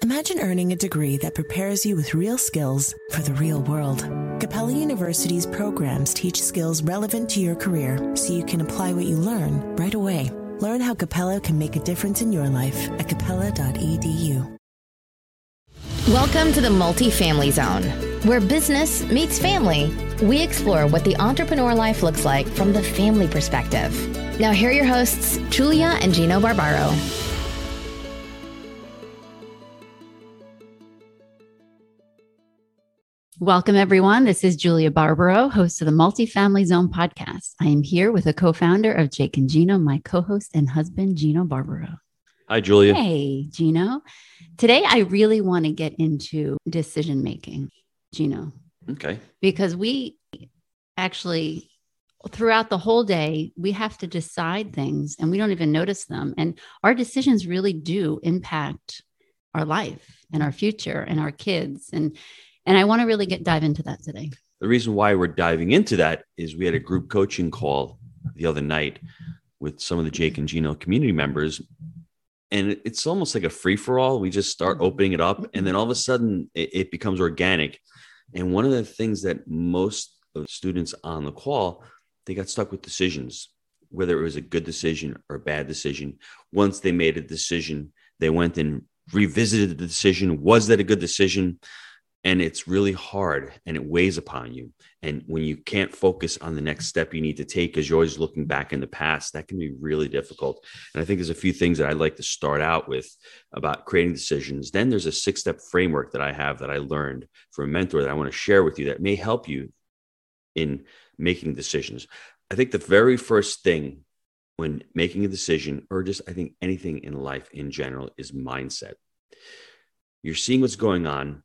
Imagine earning a degree that prepares you with real skills for the real world. Capella University's programs teach skills relevant to your career so you can apply what you learn right away. Learn how Capella can make a difference in your life at capella.edu. Welcome to the Multifamily Zone, where business meets family. We explore what the entrepreneur life looks like from the family perspective. Now here are your hosts, Julia and Gino Barbaro. Welcome, everyone. This is Julia Barbaro, host of the Multifamily Zone podcast. I am here with a co-founder of Jake and Gino, my co-host and husband, Gino Barbaro. Hi, Julia. Hey, Gino. Today, I really want to get into decision-making, Gino. Okay. Because we actually, throughout the whole day, we have to decide things and we don't even notice them. And our decisions really do impact our life and our future and our kids. And I want to really dive into that today. The reason why we're diving into that is we had a group coaching call the other night with some of the Jake and Gino community members. And it's almost like a free-for-all. We just start opening it up. And then all of a sudden it becomes organic. And one of the things that most of the students on the call, they got stuck with decisions, whether it was a good decision or a bad decision. Once they made a decision, they went and revisited the decision. Was that a good decision? And it's really hard and it weighs upon you. And when you can't focus on the next step you need to take because you're always looking back in the past, that can be really difficult. And I think there's a few things that I'd like to start out with about creating decisions. Then there's a 6-step framework that I have that I learned from a mentor that I want to share with you that may help you in making decisions. I think the very first thing when making a decision, or just I think anything in life in general, is mindset. You're seeing what's going on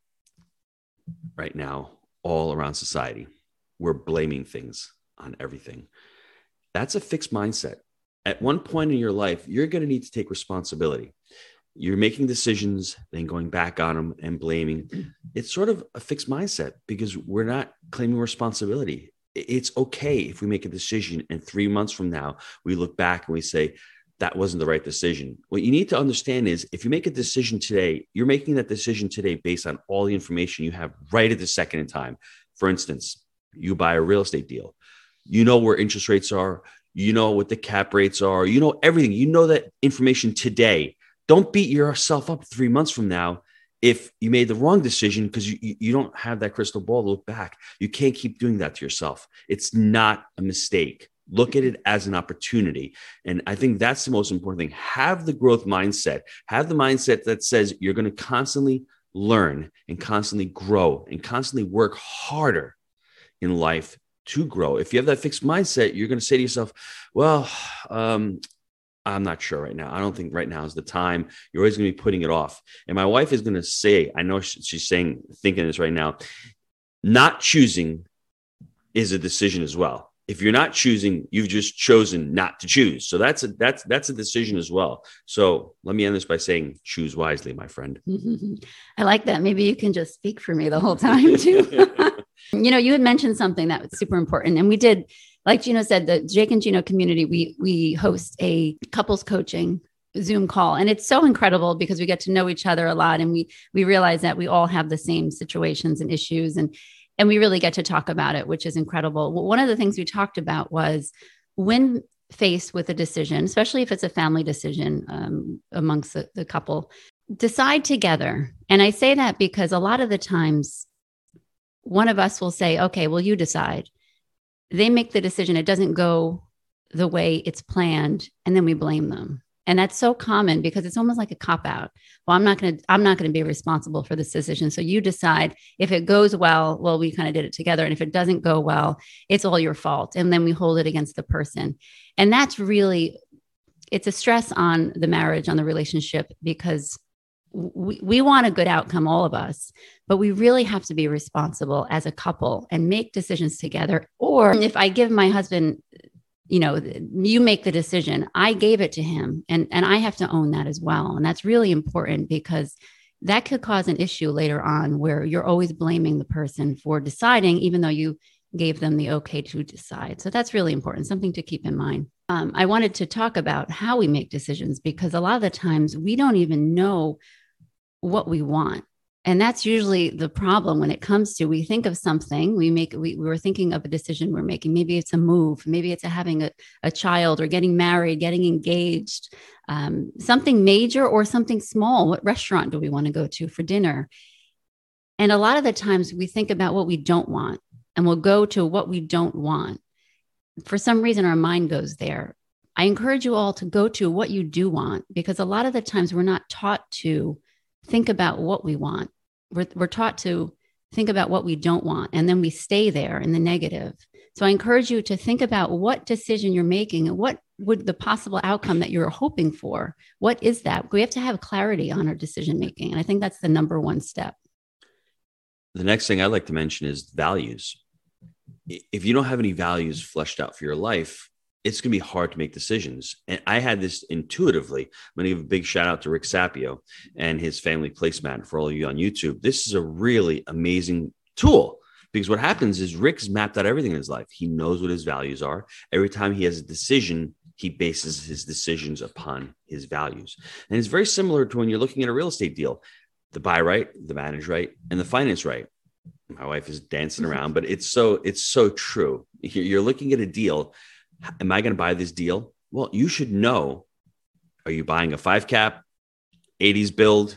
right now all around society. We're blaming things on everything. That's a fixed mindset. At one point in your life, you're going to need to take responsibility. You're making decisions, then going back on them and blaming. It's sort of a fixed mindset because we're not claiming responsibility. It's okay if we make a decision and 3 months from now, we look back and we say, that wasn't the right decision. What you need to understand is if you make a decision today, you're making that decision today based on all the information you have right at the second in time. For instance, you buy a real estate deal. You know where interest rates are. You know what the cap rates are. You know everything. You know that information today. Don't beat yourself up 3 months from now if you made the wrong decision because you don't have that crystal ball to look back. You can't keep doing that to yourself. It's not a mistake. Look at it as an opportunity. And I think that's the most important thing. Have the growth mindset. Have the mindset that says you're going to constantly learn and constantly grow and constantly work harder in life to grow. If you have that fixed mindset, you're going to say to yourself, well, I'm not sure right now. I don't think right now is the time. You're always going to be putting it off. And my wife is going to say, I know she's thinking this right now, not choosing is a decision as well. If you're not choosing, you've just chosen not to choose. So that's a decision as well. So let me end this by saying, choose wisely, my friend. I like that. Maybe you can just speak for me the whole time too. You had mentioned something that was super important. And we did, like Gino said, the Jake and Gino community, we host a couples coaching Zoom call. And it's so incredible because we get to know each other a lot. And we realize that we all have the same situations and issues. And we really get to talk about it, which is incredible. Well, one of the things we talked about was when faced with a decision, especially if it's a family decision amongst the couple, decide together. And I say that because a lot of the times one of us will say, okay, well, you decide. They make the decision. It doesn't go the way it's planned. And then we blame them. And that's so common because it's almost like a cop-out. Well, I'm not going to be responsible for this decision. So you decide. If it goes well, we kind of did it together. And if it doesn't go well, it's all your fault. And then we hold it against the person. And that's really, it's a stress on the marriage, on the relationship, because we want a good outcome, all of us, but we really have to be responsible as a couple and make decisions together. Or if I give my husband, you make the decision. I gave it to him and I have to own that as well. And that's really important because that could cause an issue later on where you're always blaming the person for deciding, even though you gave them the okay to decide. So that's really important, something to keep in mind. I wanted to talk about how we make decisions because a lot of the times we don't even know what we want. And that's usually the problem when it comes to, we think of something, we're thinking of a decision we're making. Maybe it's a move, maybe it's having a child or getting married, getting engaged, something major or something small. What restaurant do we want to go to for dinner? And a lot of the times we think about what we don't want and we'll go to what we don't want. For some reason, our mind goes there. I encourage you all to go to what you do want, because a lot of the times we're not taught to think about what we want. We're taught to think about what we don't want, and then we stay there in the negative. So I encourage you to think about what decision you're making and what would the possible outcome that you're hoping for. What is that? We have to have clarity on our decision making. And I think that's the number one step. The next thing I'd like to mention is values. If you don't have any values fleshed out for your life, it's going to be hard to make decisions. And I had this intuitively. I'm going to give a big shout out to Rick Sapio and his Family Placemat for all of you on YouTube. This is a really amazing tool, because what happens is Rick's mapped out everything in his life. He knows what his values are. Every time he has a decision, he bases his decisions upon his values. And it's very similar to when you're looking at a real estate deal, the buy right, the manage right, and the finance right. My wife is dancing around, but it's so true. You're looking at a deal. Am I going to buy this deal? Well, you should know, are you buying a 5 cap, 80s build,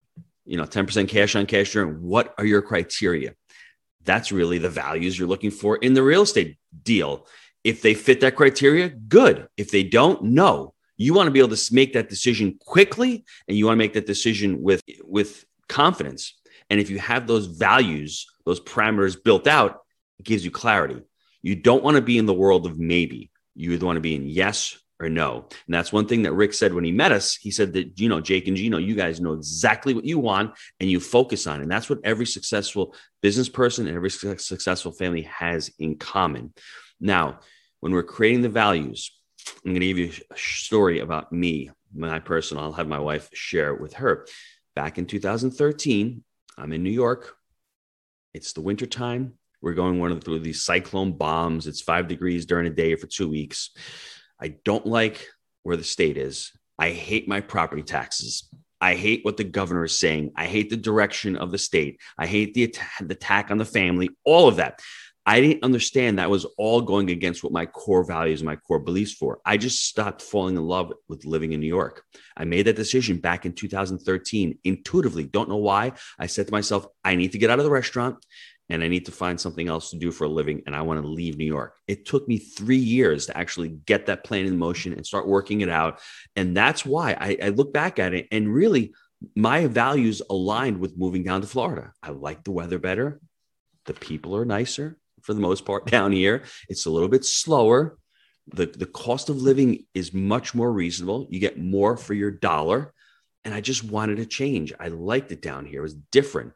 10% cash on cash return? What are your criteria? That's really the values you're looking for in the real estate deal. If they fit that criteria, good. If they don't, no. You want to be able to make that decision quickly, and you want to make that decision with confidence. And if you have those values, those parameters built out, it gives you clarity. You don't want to be in the world of maybe. You either want to be in yes or no. And that's one thing that Rick said when he met us. He said that, Jake and Gino, you guys know exactly what you want and you focus on it. And that's what every successful business person and every successful family has in common. Now, when we're creating the values, I'm going to give you a story about me, my personal. I'll have my wife share it with her. Back in 2013, I'm in New York. It's the wintertime. We're going through these cyclone bombs. It's 5 degrees during the day for 2 weeks. I don't like where the state is. I hate my property taxes. I hate what the governor is saying. I hate the direction of the state. I hate the attack on the family, all of that. I didn't understand that was all going against what my core values and my core beliefs were. I just stopped falling in love with living in New York. I made that decision back in 2013, intuitively. Don't know why. I said to myself, I need to get out of the restaurant and I need to find something else to do for a living. And I want to leave New York. It took me 3 years to actually get that plan in motion and start working it out. And that's why I look back at it, and really my values aligned with moving down to Florida. I like the weather better. The people are nicer. For the most part down here, it's a little bit slower. The cost of living is much more reasonable. You get more for your dollar. And I just wanted to change. I liked it down here. It was different.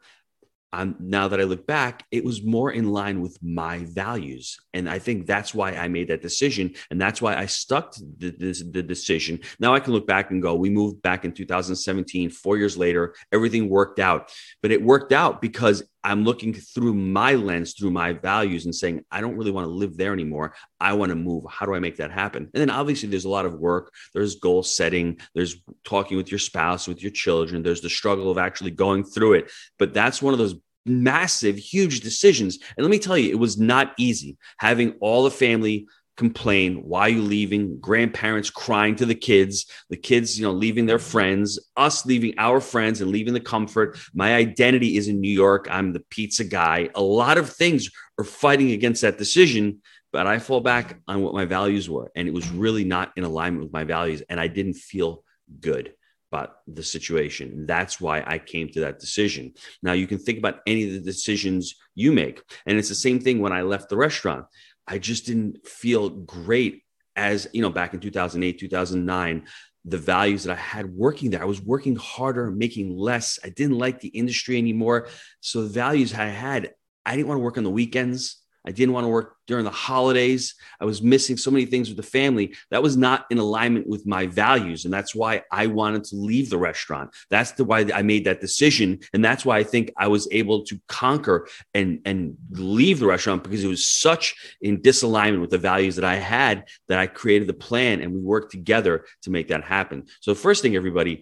Now that I look back, it was more in line with my values. And I think that's why I made that decision. And that's why I stuck to the decision. Now I can look back and go, we moved back in 2017, 4 years later, everything worked out. But it worked out because I'm looking through my lens, through my values, and saying, I don't really want to live there anymore. I want to move. How do I make that happen? And then obviously there's a lot of work. There's goal setting. There's talking with your spouse, with your children. There's the struggle of actually going through it. But that's one of those massive, huge decisions. And let me tell you, it was not easy having all the family complain, why are you leaving? Grandparents crying to the kids, leaving their friends, us leaving our friends and leaving the comfort. My identity is in New York. I'm the pizza guy. A lot of things are fighting against that decision, but I fall back on what my values were. And it was really not in alignment with my values. And I didn't feel good about the situation. That's why I came to that decision. Now you can think about any of the decisions you make. And it's the same thing when I left the restaurant. I just didn't feel great as, back in 2008, 2009, the values that I had working there. I was working harder, making less. I didn't like the industry anymore. So the values I had, I didn't want to work on the weekends. I didn't want to work during the holidays. I was missing so many things with the family. That was not in alignment with my values. And that's why I wanted to leave the restaurant. That's why I made that decision. And that's why I think I was able to conquer and leave the restaurant, because it was such in disalignment with the values that I had that I created the plan and we worked together to make that happen. So first thing, everybody,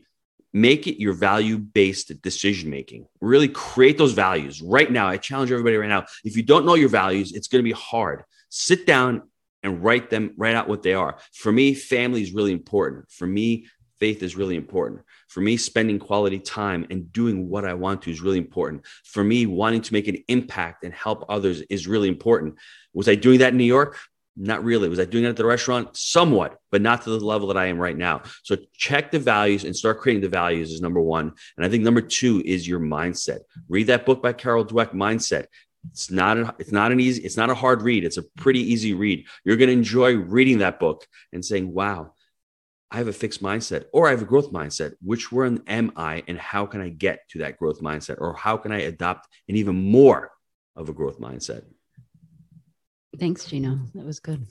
make it your value-based decision-making. Really create those values right now. I challenge everybody right now. If you don't know your values, it's going to be hard. Sit down and write out what they are. For me, family is really important. For me, faith is really important. For me, spending quality time and doing what I want to is really important. For me, wanting to make an impact and help others is really important. Was I doing that in New York? Not really. Was I doing it at the restaurant? Somewhat, but not to the level that I am right now. So check the values and start creating the values is number one. And I think number two is your mindset. Read that book by Carol Dweck, Mindset. It's not a hard read. It's a pretty easy read. You're going to enjoy reading that book and saying, wow, I have a fixed mindset or I have a growth mindset. Which one am I and how can I get to that growth mindset, or how can I adopt an even more of a growth mindset? Thanks, Gino. That was good.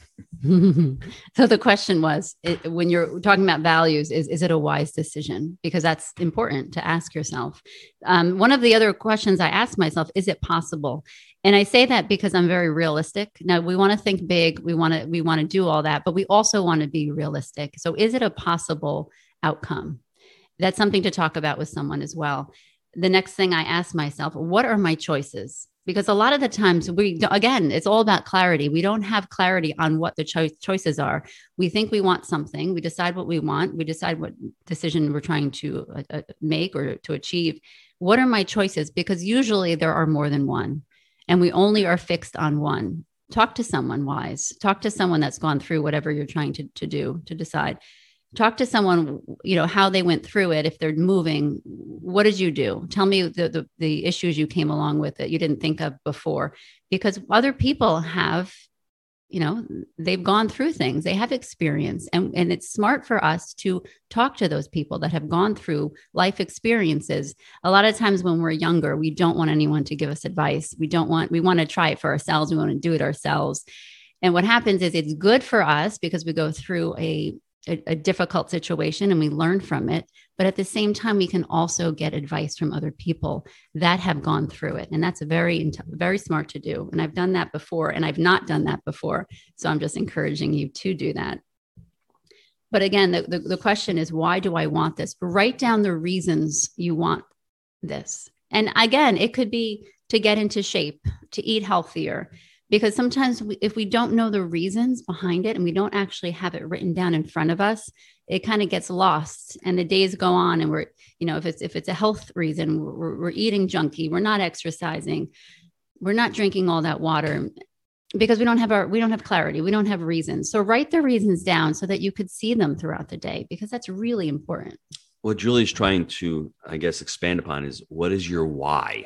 So the question was, when you're talking about values, is it a wise decision? Because that's important to ask yourself. One of the other questions I ask myself, is it possible? And I say that because I'm very realistic. Now, we want to think big. We want to do all that, but we also want to be realistic. So is it a possible outcome? That's something to talk about with someone as well. The next thing I ask myself, what are my choices? Because a lot of the times again, it's all about clarity. We don't have clarity on what the choices are. We think we want something. We decide what we want. We decide what decision we're trying to make or to achieve. What are my choices? Because usually there are more than one, and we only are fixed on one. Talk to someone wise. Talk to someone that's gone through whatever you're trying to do, to decide. Talk to someone, how they went through it. If they're moving, what did you do? Tell me the issues you came along with that you didn't think of before, because other people have, they've gone through things, they have experience. And it's smart for us to talk to those people that have gone through life experiences. A lot of times when we're younger, we don't want anyone to give us advice. We want to try it for ourselves. We want to do it ourselves. And what happens is it's good for us because we go through a difficult situation and we learn from it. But at the same time, we can also get advice from other people that have gone through it. And that's very smart to do. And I've done that before, and I've not done that before. So I'm just encouraging you to do that. But again, the question is, why do I want this? Write down the reasons you want this. And again, it could be to get into shape, to eat healthier. Because sometimes if we don't know the reasons behind it and we don't actually have it written down in front of us, it kind of gets lost and the days go on and we're, if it's a health reason, we're eating junky, we're not exercising, we're not drinking all that water because we don't have clarity. We don't have reasons. So write the reasons down so that you could see them throughout the day, because that's really important. What Julie's trying to, expand upon is, what is your why?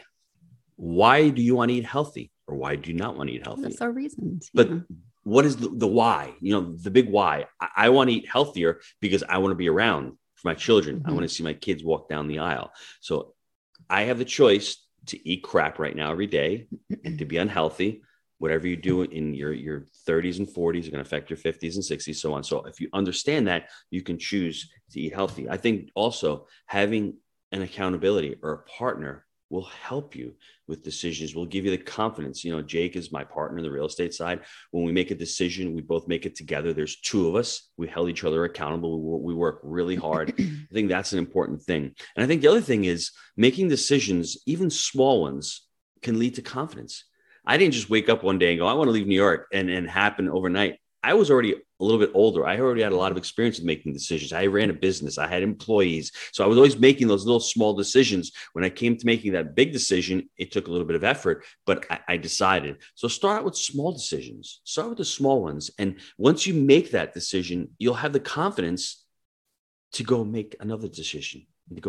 Why do you want to eat healthy? Or why do you not want to eat healthy? That's our reasons. But what is the why? The big why. I want to eat healthier because I want to be around for my children. Mm-hmm. I want to see my kids walk down the aisle. So I have the choice to eat crap right now every day and to be unhealthy. Whatever you do in your 30s and 40s are going to affect your 50s and 60s, so on. So if you understand that, you can choose to eat healthy. I think also having an accountability or a partner will help you with decisions, will give you the confidence. Jake is my partner in the real estate side. When we make a decision, we both make it together. There's two of us. We held each other accountable. We work really hard. I think that's an important thing. And I think the other thing is making decisions, even small ones, can lead to confidence. I didn't just wake up one day and go, I want to leave New York and happen overnight. I was already a little bit older. I already had a lot of experience in making decisions. I ran a business. I had employees. So I was always making those little small decisions. When I came to making that big decision, it took a little bit of effort, but I decided. So start with small decisions. Start with the small ones. And once you make that decision, you'll have the confidence to go make another decision,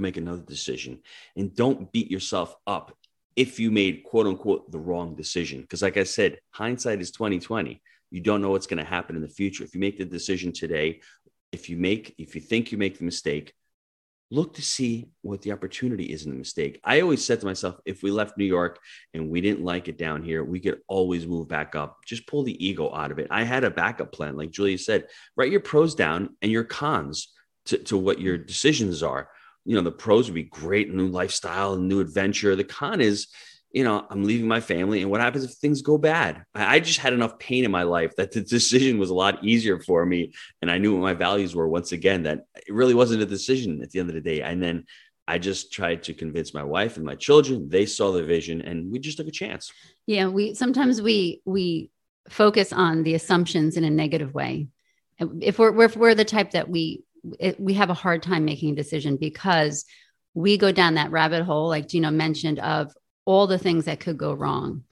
and don't beat yourself up if you made, quote unquote, the wrong decision. Because like I said, hindsight is 20/20. You don't know what's going to happen in the future. If you make the decision today, if you think you make the mistake, look to see what the opportunity is in the mistake. I always said to myself, if we left New York and we didn't like it down here, we could always move back up. Just pull the ego out of it. I had a backup plan. Like Julia said, write your pros down and your cons to what your decisions are. The pros would be great, new lifestyle, new adventure. The con is, I'm leaving my family. And what happens if things go bad? I just had enough pain in my life that the decision was a lot easier for me. And I knew what my values were once again, that it really wasn't a decision at the end of the day. And then I just tried to convince my wife and my children. They saw the vision and we just took a chance. Yeah. Sometimes we focus on the assumptions in a negative way. If we're the type that we have a hard time making a decision because we go down that rabbit hole, like Gino mentioned, of all the things that could go wrong.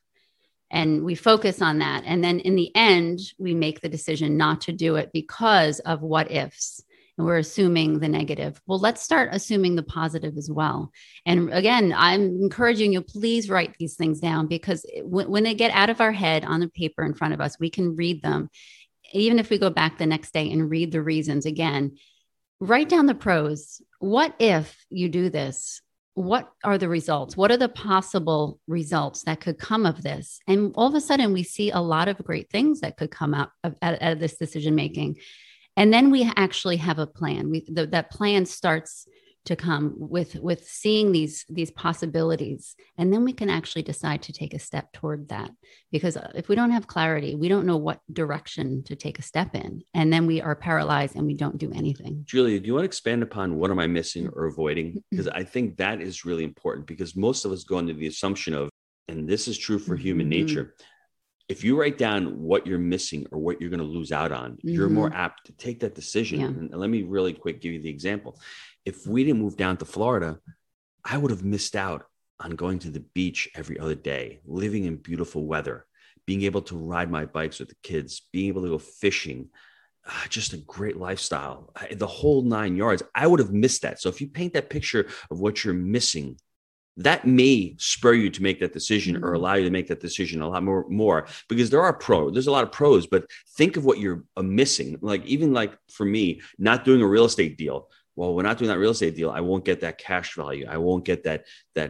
And we focus on that. And then in the end, we make the decision not to do it because of what ifs. And we're assuming the negative. Well, let's start assuming the positive as well. And again, I'm encouraging you, please write these things down, because when they get out of our head on the paper in front of us, we can read them. Even if we go back the next day and read the reasons again, write down the pros. What if you do this? What are the results? What are the possible results that could come of this? And all of a sudden, we see a lot of great things that could come out of this decision making. And then we actually have a plan. That plan starts to come with seeing these possibilities. And then we can actually decide to take a step toward that. Because if we don't have clarity, we don't know what direction to take a step in. And then we are paralyzed and we don't do anything. Julia, do you want to expand upon what am I missing or avoiding? Because I think that is really important, because most of us go into the assumption of, and this is true for human nature, if you write down what you're missing or what you're going to lose out on, you're more apt to take that decision. Yeah. And let me really quick give you the example. If we didn't move down to Florida, I would have missed out on going to the beach every other day, living in beautiful weather, being able to ride my bikes with the kids, being able to go fishing, just a great lifestyle, the whole 9 yards. I would have missed that. So if you paint that picture of what you're missing, that may spur you to make that decision or allow you to make that decision a lot more, because there's a lot of pros, but think of what you're missing. Even for me, not doing a real estate deal. Well, we're not doing that real estate deal. I won't get that cash value. I won't get that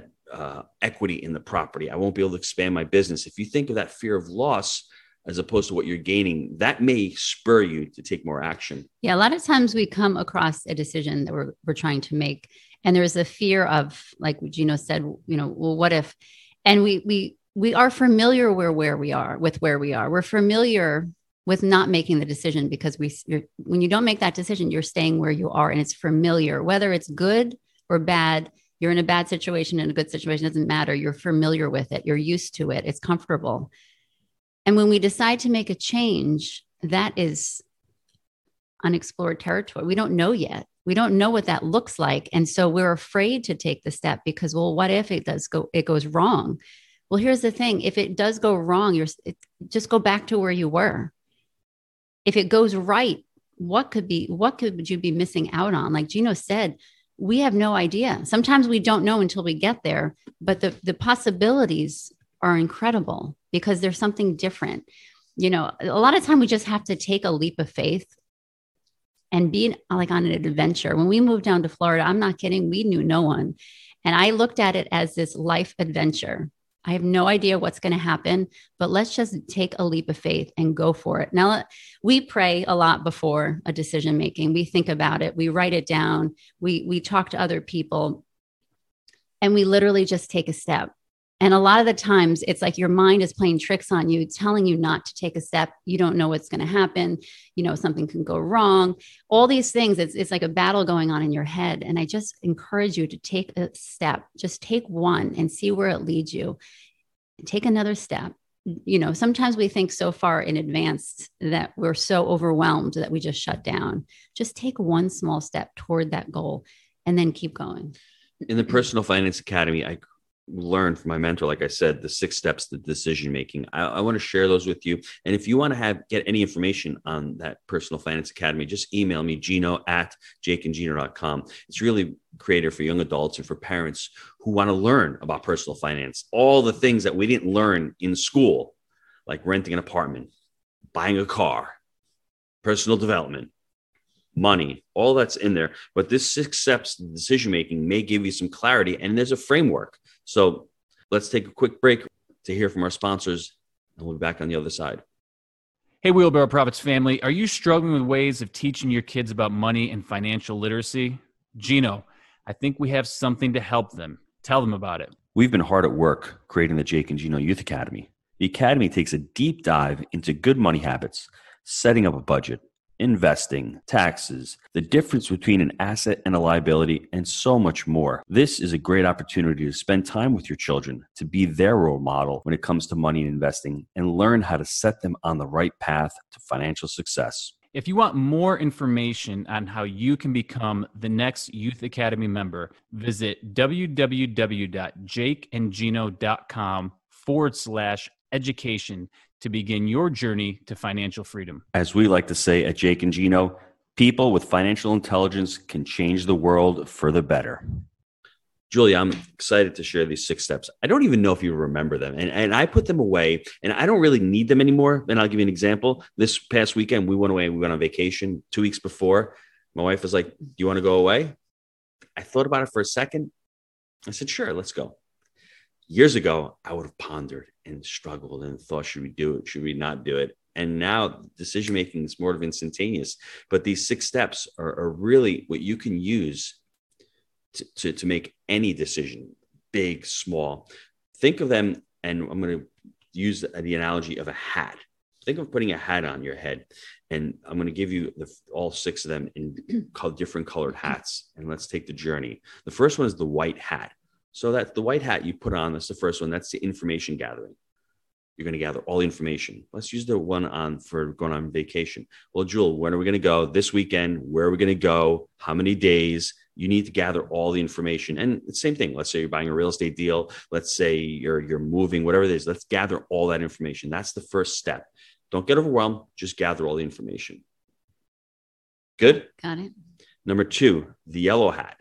equity in the property. I won't be able to expand my business. If you think of that fear of loss as opposed to what you're gaining, that may spur you to take more action. Yeah. A lot of times we come across a decision that we're trying to make, and there's a fear of, like Gino said, well, what if? And we are familiar where we are. We're familiar with not making the decision, because when you don't make that decision, you're staying where you are, and it's familiar. Whether it's good or bad, you're in a bad situation, in a good situation, doesn't matter. You're familiar with it. You're used to it. It's comfortable. And when we decide to make a change, that is unexplored territory. We don't know yet. We don't know what that looks like. And so we're afraid to take the step because, well, what if it goes wrong? Well, here's the thing. If it does go wrong, just go back to where you were. If it goes right, what could you be missing out on? Like Gino said, we have no idea. Sometimes we don't know until we get there, but the possibilities are incredible because there's something different. A lot of time we just have to take a leap of faith and be on an adventure. When we moved down to Florida, I'm not kidding, we knew no one. And I looked at it as this life adventure. I have no idea what's going to happen, but let's just take a leap of faith and go for it. Now, we pray a lot before a decision making. We think about it. We write it down. We talk to other people, and we literally just take a step. And a lot of the times it's like your mind is playing tricks on you, telling you not to take a step. You don't know what's going to happen. Something can go wrong. All these things, it's like a battle going on in your head. And I just encourage you to take a step. Just take one and see where it leads you. Take another step. Sometimes we think so far in advance that we're so overwhelmed that we just shut down. Just take one small step toward that goal and then keep going. In the Personal Finance Academy, I learned from my mentor, like I said, the 6 steps to decision making. I want to share those with you. And if you want to get any information on that Personal Finance Academy, just email me, gino@jakeandgino.com. It's really created for young adults and for parents who want to learn about personal finance, all the things that we didn't learn in school, like renting an apartment, buying a car, personal development, money, all that's in there. But this 6 steps to decision making may give you some clarity, and there's a framework. So let's take a quick break to hear from our sponsors, and we'll be back on the other side. Hey, Wheelbarrow Profits family, are you struggling with ways of teaching your kids about money and financial literacy? Gino, I think we have something to help them. Tell them about it. We've been hard at work creating the Jake and Gino Youth Academy. The Academy takes a deep dive into good money habits, setting up a budget, investing, taxes, the difference between an asset and a liability, and so much more. This is a great opportunity to spend time with your children, to be their role model when it comes to money and investing, and learn how to set them on the right path to financial success. If you want more information on how you can become the next Youth Academy member, visit www.jakeandgino.com/education to begin your journey to financial freedom. As we like to say at Jake and Gino, people with financial intelligence can change the world for the better. Julia, I'm excited to share these 6 steps. I don't even know if you remember them. And I put them away, and I don't really need them anymore. And I'll give you an example. This past weekend, we went away. We went on vacation 2 weeks before. My wife was like, do you want to go away? I thought about it for a second. I said, sure, let's go. Years ago, I would have pondered and struggled and thought, should we do it? Should we not do it? And now decision-making is more of instantaneous. But these 6 steps are really what you can use to make any decision, big, small. Think of them, and I'm going to use the analogy of a hat. Think of putting a hat on your head, and I'm going to give you all 6 of them in different colored hats, and let's take the journey. The first one is the white hat. So that's the white hat you put on. That's the first one. That's the information gathering. You're going to gather all the information. Let's use the one for going on vacation. Well, Jewel, when are we going to go? This weekend. Where are we going to go? How many days? You need to gather all the information. And the same thing. Let's say you're buying a real estate deal. Let's say you're moving, whatever it is. Let's gather all that information. That's the first step. Don't get overwhelmed. Just gather all the information. Good? Got it. Number 2, the yellow hat.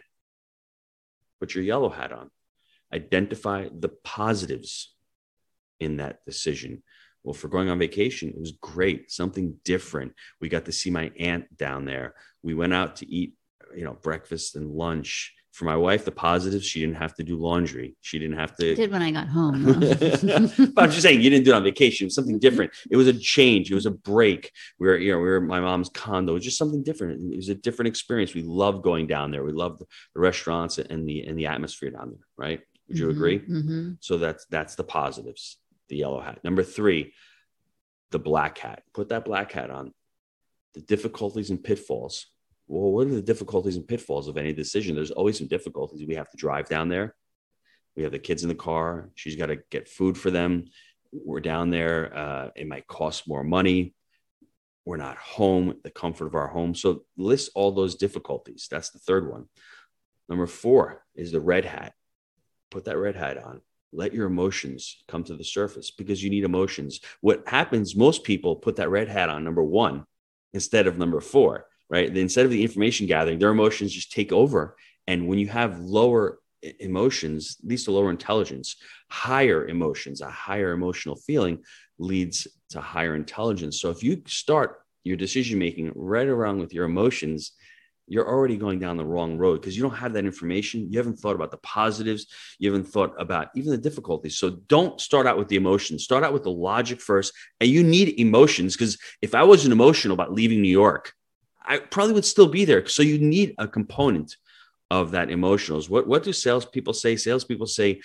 Put your yellow hat on. Identify the positives in that decision. Well, for going on vacation, it was great. Something different. We got to see my aunt down there. We went out to eat, breakfast and lunch. For my wife, the positives, she didn't have to do laundry. She didn't have to. I did when I got home. But I'm just saying, you didn't do it on vacation. It was something different. It was a change. It was a break. We were in my mom's condo. It was just something different. It was a different experience. We loved going down there. We loved the restaurants and the atmosphere down there. Right? Would you agree? Mm-hmm. So that's the positives. The yellow hat. Number 3, the black hat. Put that black hat on. The difficulties and pitfalls. Well, what are the difficulties and pitfalls of any decision? There's always some difficulties. We have to drive down there. We have the kids in the car. She's got to get food for them. We're down there. It might cost more money. We're not home, the comfort of our home. So list all those difficulties. That's the 3rd one. Number 4 is the red hat. Put that red hat on. Let your emotions come to the surface because you need emotions. What happens, most people put that red hat on number 1 instead of number 4, right? Instead of the information gathering, their emotions just take over. And when you have lower emotions, leads to lower intelligence. Higher emotions, a higher emotional feeling leads to higher intelligence. So if you start your decision-making right around with your emotions, you're already going down the wrong road because you don't have that information. You haven't thought about the positives. You haven't thought about even the difficulties. So don't start out with the emotions. Start out with the logic first. And you need emotions because if I wasn't emotional about leaving New York, I probably would still be there. So you need a component of that emotionals. What do salespeople say? Salespeople say,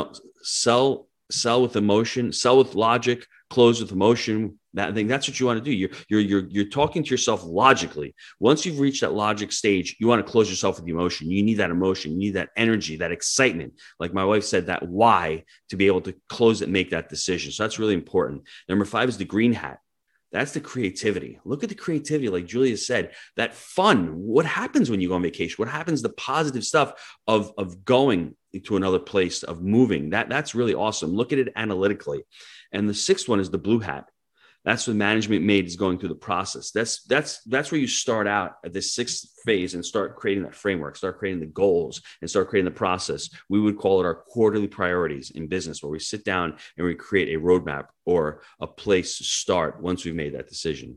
sell with emotion, sell with logic, close with emotion. I think that's what you want to do. You're talking to yourself logically. Once you've reached that logic stage, you want to close yourself with the emotion. You need that emotion. You need that energy, that excitement. Like my wife said, that why to be able to close it and make that decision. So that's really important. Number 5 is the green hat. That's the creativity. Look at the creativity. Like Julia said, that fun. What happens when you go on vacation? What happens? The positive stuff of going to another place, of moving. That's really awesome. Look at it analytically. And the 6th one is the blue hat. That's what management made is going through the process. That's where you start out at this 6th phase and start creating that framework, start creating the goals and start creating the process. We would call it our quarterly priorities in business, where we sit down and we create a roadmap or a place to start once we've made that decision.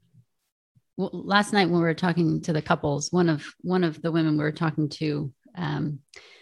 Well, last night when we were talking to the couples, one of the women we were talking to, and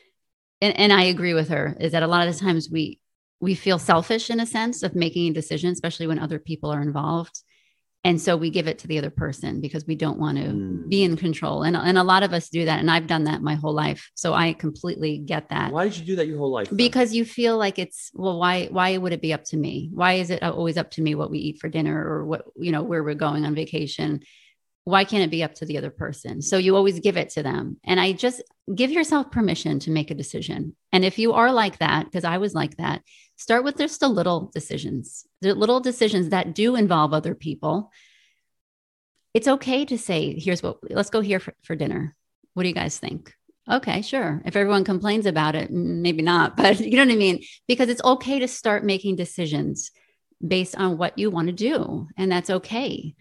I agree with her, is that a lot of the times we feel selfish in a sense of making a decision, especially when other people are involved. And so we give it to the other person because we don't want to be in control. And a lot of us do that. And I've done that my whole life. So I completely get that. Why did you do that your whole life? Because you feel like it's, well, why would it be up to me? Why is it always up to me what we eat for dinner or what, where we're going on vacation? Why can't it be up to the other person? So you always give it to them. And I just give yourself permission to make a decision. And if you are like that, because I was like that, start with just the little decisions. The little decisions that do involve other people. It's okay to say, let's go here for dinner. What do you guys think? Okay, sure. If everyone complains about it, maybe not, but you know what I mean? Because it's okay to start making decisions based on what you want to do. And that's okay.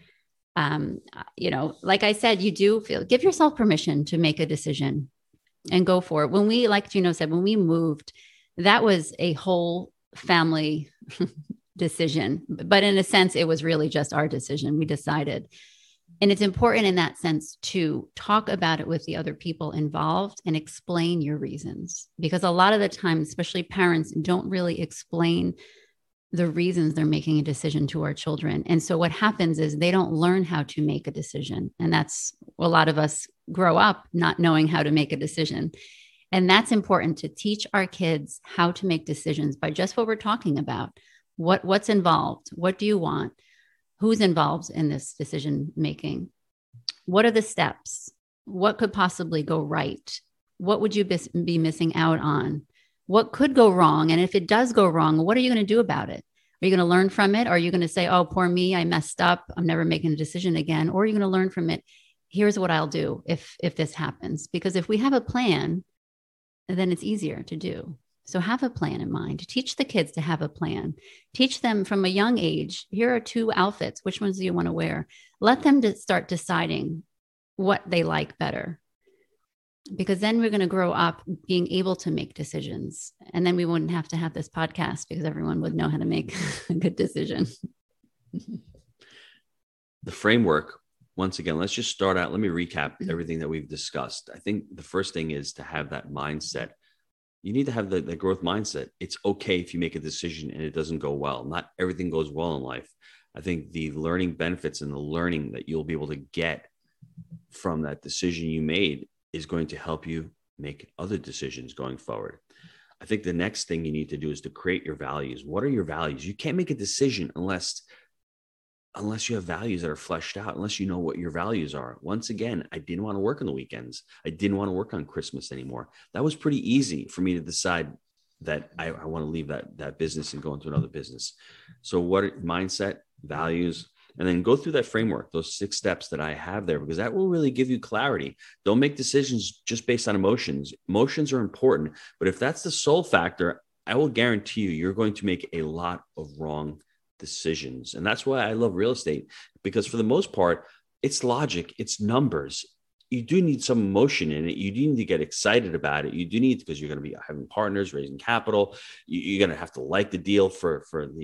Like I said, give yourself permission to make a decision and go for it. When we, like Gino said, when we moved, that was a whole family decision, but in a sense, it was really just our decision. We decided. And it's important in that sense to talk about it with the other people involved and explain your reasons, because a lot of the time, especially parents, don't really explain the reasons they're making a decision to our children. And so what happens is they don't learn how to make a decision. And that's a lot of us grow up not knowing how to make a decision. And that's important to teach our kids how to make decisions by just what we're talking about. What's involved? What do you want? Who's involved in this decision making? What are the steps? What could possibly go right? What would you be missing out on? What could go wrong? And if it does go wrong, what are you going to do about it? Are you going to learn from it? Or are you going to say, oh, poor me, I messed up, I'm never making a decision again? Or are you going to learn from it? Here's what I'll do if this happens. Because if we have a plan, then it's easier to do. So have a plan in mind. Teach the kids to have a plan. Teach them from a young age, here are 2 outfits. Which ones do you want to wear? Let them start deciding what they like better. Because then we're going to grow up being able to make decisions. And then we wouldn't have to have this podcast because everyone would know how to make a good decision. The framework, once again, let's just start out. Let me recap everything that we've discussed. I think the first thing is to have that mindset. You need to have the growth mindset. It's okay if you make a decision and it doesn't go well. Not everything goes well in life. I think the learning benefits and the learning that you'll be able to get from that decision you made is going to help you make other decisions going forward. I think the next thing you need to do is to create your values. What are your values? You can't make a decision unless you have values that are fleshed out, unless you know what your values are. Once again, I didn't want to work on the weekends. I didn't want to work on Christmas anymore. That was pretty easy for me to decide that I want to leave that business and go into another business. So what mindset, values, and then go through that framework, those 6 steps that I have there, because that will really give you clarity. Don't make decisions just based on emotions. Emotions are important, but if that's the sole factor, I will guarantee you're going to make a lot of wrong decisions. And that's why I love real estate, because for the most part, it's logic, it's numbers. You do need some emotion in it. You do need to get excited about it. You do need, because you're going to be having partners, raising capital. You're going to have to like the deal for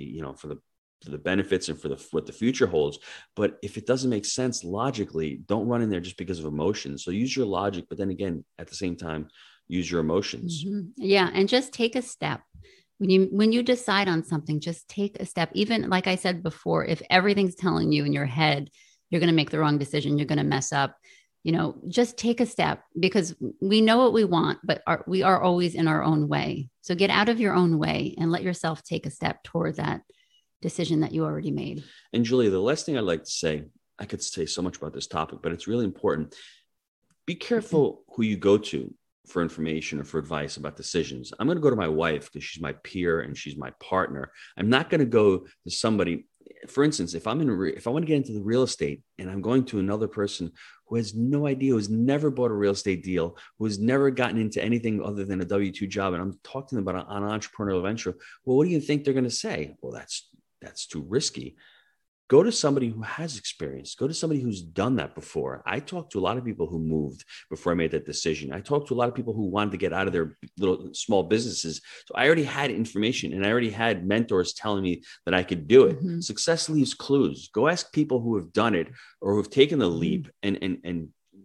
the benefits and for what the future holds. But if it doesn't make sense logically, don't run in there just because of emotions. So use your logic, but then again, at the same time, use your emotions. Mm-hmm. Yeah. And just take a step. When you decide on something, just take a step. Even like I said before, if everything's telling you in your head, you're going to make the wrong decision, you're going to mess up, just take a step, because we know what we want, but we are always in our own way. So get out of your own way and let yourself take a step toward that decision that you already made. And Julia, the last thing I'd like to say, I could say so much about this topic, but it's really important. Be careful who you go to for information or for advice about decisions. I'm going to go to my wife because she's my peer and she's my partner. I'm not going to go to somebody. For instance, if I want to get into the real estate and I'm going to another person who has no idea, who's never bought a real estate deal, who has never gotten into anything other than a W-2 job, and I'm talking to them about an entrepreneurial venture, well, what do you think they're going to say? Well, that's too risky. Go to somebody who has experience. Go to somebody who's done that before. I talked to a lot of people who moved before I made that decision. I talked to a lot of people who wanted to get out of their little small businesses. So I already had information and I already had mentors telling me that I could do it. Mm-hmm. Success leaves clues. Go ask people who have done it or who have taken the leap and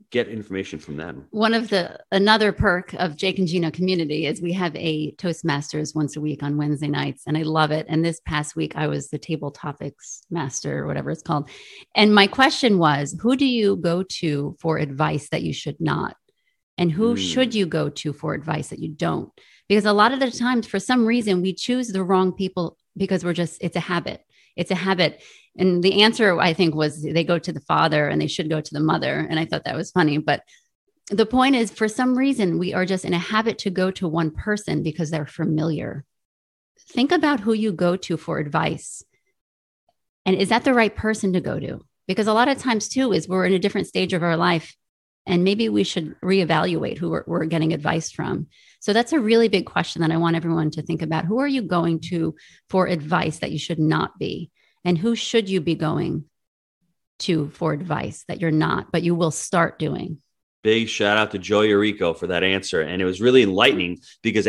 get information from them. Another perk of Jake and Gino community is we have a Toastmasters once a week on Wednesday nights, and I love it. And this past week, I was the table topics master or whatever it's called. And my question was, who do you go to for advice that you should not? And who should you go to for advice that you don't? Because a lot of the times, for some reason, we choose the wrong people because it's a habit. It's a habit. And the answer, I think, was they go to the father and they should go to the mother. And I thought that was funny. But the point is, for some reason, we are just in a habit to go to one person because they're familiar. Think about who you go to for advice. And is that the right person to go to? Because a lot of times, too, is we're in a different stage of our life. And maybe we should reevaluate who we're getting advice from. So that's a really big question that I want everyone to think about. Who are you going to for advice that you should not be? And who should you be going to for advice that you're not, but you will start doing? Big shout out to Joe Yarico for that answer. And it was really enlightening because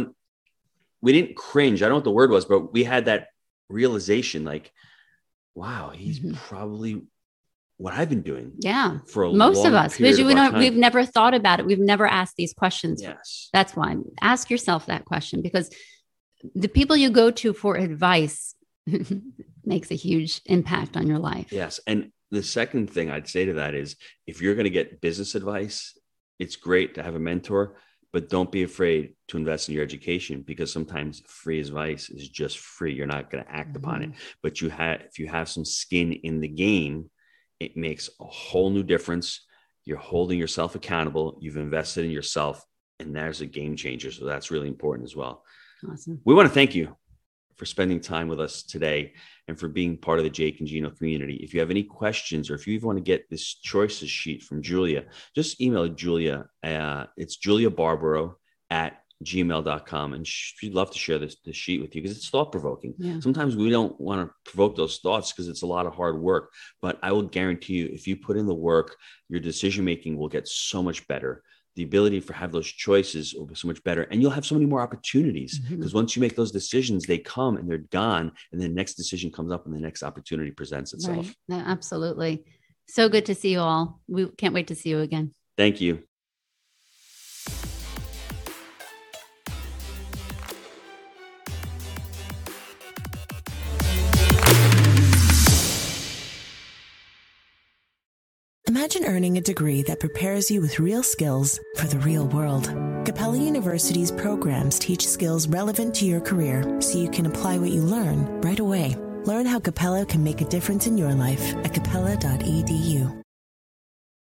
we didn't cringe. I don't know what the word was, but we had that realization like, wow, he's probably what I've been doing. Yeah. For most of us, because we've never thought about it. We've never asked these questions. Yes. That's why. Ask yourself that question, because the people you go to for advice makes a huge impact on your life. Yes. And the second thing I'd say to that is if you're going to get business advice, it's great to have a mentor, but don't be afraid to invest in your education, because sometimes free advice is just free. You're not going to act upon it, but if you have some skin in the game, it makes a whole new difference. You're holding yourself accountable. You've invested in yourself, and there's a game changer. So that's really important as well. Awesome. We want to thank you for spending time with us today and for being part of the Jake and Gino community. If you have any questions, or if you even want to get this choices sheet from Julia, just email Julia. It's juliabarbaro@gmail.com. And she'd love to share this sheet with you because it's thought-provoking. Yeah. Sometimes we don't want to provoke those thoughts because it's a lot of hard work, but I will guarantee you, if you put in the work, your decision-making will get so much better. The ability to have those choices will be so much better, and you'll have so many more opportunities, because once you make those decisions, they come and they're gone, and then the next decision comes up and the next opportunity presents itself. Right. No, absolutely. So good to see you all. We can't wait to see you again. Thank you. Imagine earning a degree that prepares you with real skills for the real world. Capella University's programs teach skills relevant to your career so you can apply what you learn right away. Learn how Capella can make a difference in your life at capella.edu.